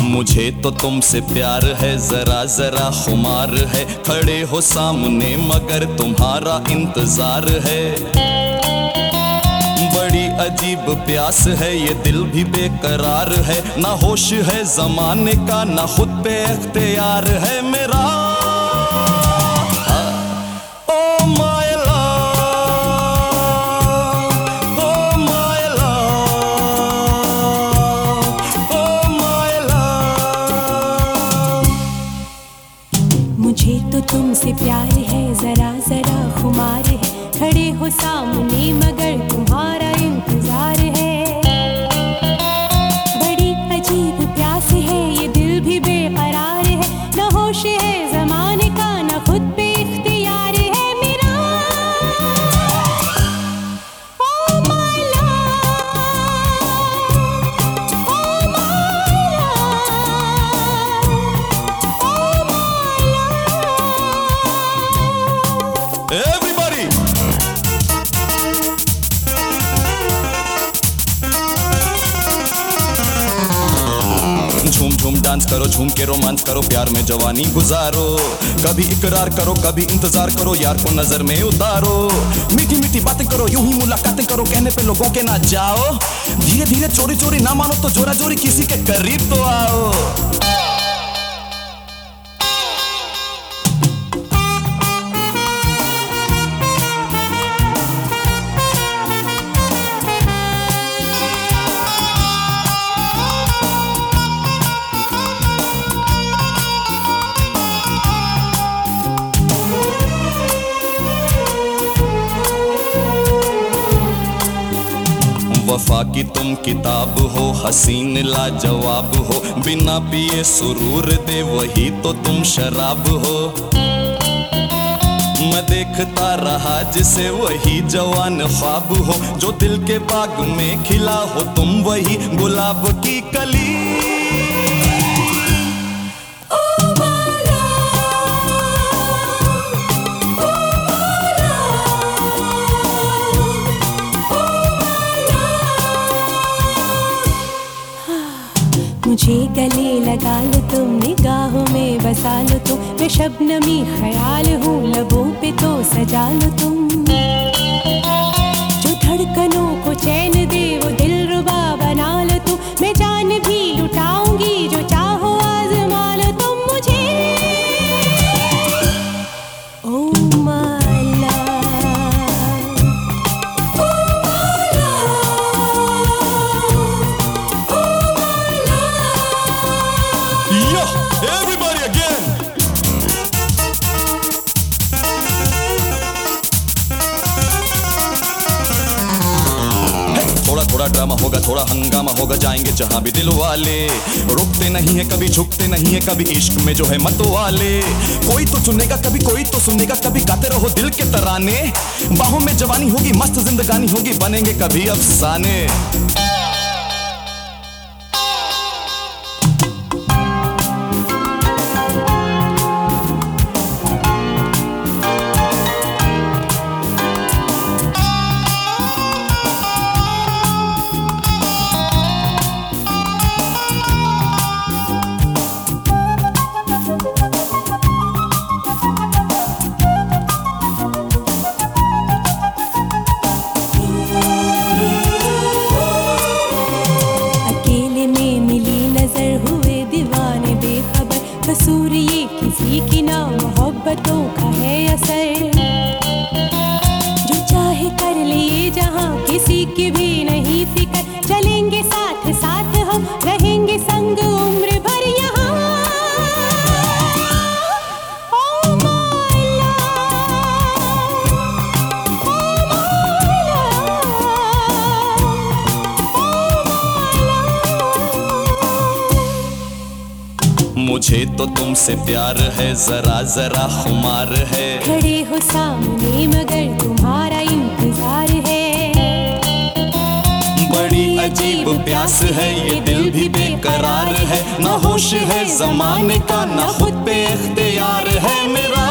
मुझे तो तुमसे प्यार है, जरा जरा खुमार है, खड़े हो सामने मगर तुम्हारा इंतजार है। बड़ी अजीब प्यास है, ये दिल भी बेकरार है, ना होश है जमाने का ना खुद पे इख्तियार है मेरा। Oh my love, oh my love, oh my love. मुझे तो तुमसे प्यार है, जरा जरा खुमार है, खड़े हो सामने मगर तुम्हारा इंतजार है। बड़ी अजीब प्यास है, ये दिल भी बेकरार है, ना होश है जमाने का ना खुद पे इख्तियार है मेरा। Oh my love, oh my love, oh my love. Everybody! झूम झूम डांस करो, झूम के रोमांस करो, प्यार में जवानी गुजारो। कभी इकरार करो, कभी इंतजार करो, यार को नजर में उतारो। मीठी मीठी बातें करो, यूं ही मुलाकातें करो, कहने पे लोगों के ना जाओ। धीरे धीरे चोरी चोरी ना मानो तो जोरा जोरी किसी के करीब तो आओ। वफा की तुम किताब हो, हसीन लाजवाब हो, बिना पिए सुरूर दे वही तो तुम शराब हो। मैं देखता रहा जिसे वही जवान ख्वाब हो, जो दिल के बाग में खिला हो तुम वही गुलाब की कली। मुझे गले लगा लो तुम, निगाहों में बसा लो तुम, मैं शबनमी ख्याल हूँ लबों पे तो सजा लो तुम। जो धड़कनों को चैन दे वो दिलरुबा बना लो तुम, मैं जान भी लुटाऊंगी जो चाहो आजमा लो तुम मुझे। Oh my love, oh my Yo, everybody again. थोड़ा थोड़ा ड्रामा होगा, थोड़ा हंगामा होगा, जाएंगे जहां भी दिल वाले। रुकते नहीं है कभी, झुकते नहीं है कभी, इश्क में जो है मत वाले। कोई तो सुनेगा कभी, कोई तो सुनेगा कभी, गाते रहो दिल के तराने। बाहों में जवानी होगी, मस्त जिंदगानी होगी, बनेंगे कभी अफसाने। कसूर ये किसी की ना मोहब्बतों का है असर, जो चाहे कर लिए जहां किसी की भी नहीं फिक्र, चलेंगे साथ साथ हम रहेंगे संग उम्र भर यहाँ। Oh my love, oh my love, oh my love. मुझे तो तुमसे प्यार है, जरा जरा खुमार है, खड़े हो सामने मगर तुम्हारा इंतजार है। बड़ी अजीब प्यास है, ये दिल भी बेकरार है, ना होश है जमाने का ना खुद पे इख्तियार है मेरा।